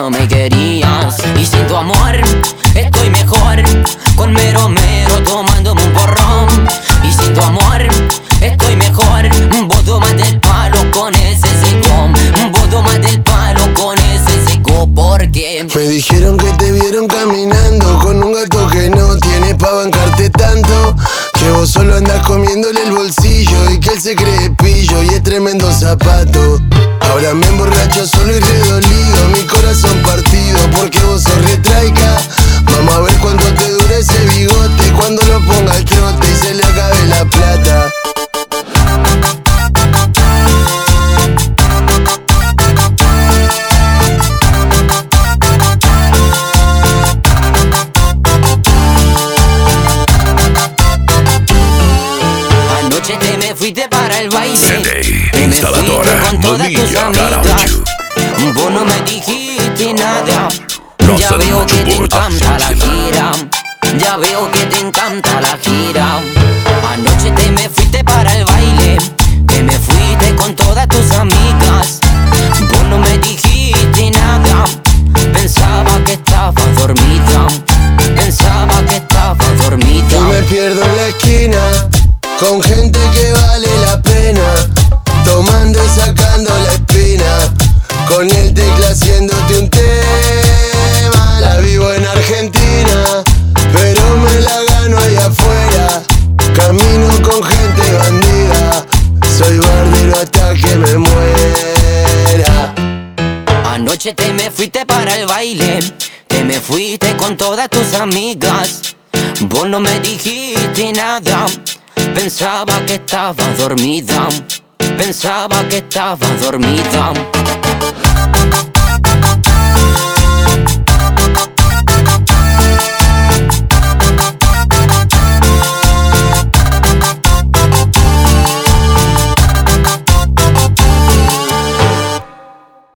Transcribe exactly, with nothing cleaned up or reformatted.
no me querías. Y sin tu amor estoy mejor, con mero mero tomándome un porrón. Y sin tu amor estoy mejor, vos tomaste el palo con ese seco. Vos tomaste el palo con ese seco. Porque me dijeron que te vieron caminando con un gato que no tiene pa' bancarte tanto, que vos solo andás comiéndole el bolsillo y que él se cree pillo y es tremendo zapato. Ahora me emborracho solo y redolido, mi corazón partido porque vos sos retraica. Vamos a ver cuánto te dura ese bigote cuando lo ponga al trote y se le acabe la plata. anoche te me fuiste para el baile, Sendei, te me instaladora, fuiste con todas tus Media amigas. Garaucho. Vos no me dijiste nada. No Ya se veo que te mucho por encanta la ausencia. gira. Ya veo que te encanta la gira. Anoche te me fuiste para el baile, te me fuiste con todas tus amigas. Vos no me dijiste nada. Pensaba que estabas dormida. Pensaba que estabas dormida. Yo me pierdo en la esquina con gente que vale la pena, tomando y sacando la espina, con el tecla haciéndote un tema. La vivo en Argentina, pero me la gano ahí afuera. Camino con gente bandida, soy bardero hasta que me muera. Anoche te me fuiste para el baile, te me fuiste con todas tus amigas. Vos no me dijiste nada. Pensaba que estabas dormida. Pensaba que estabas dormida.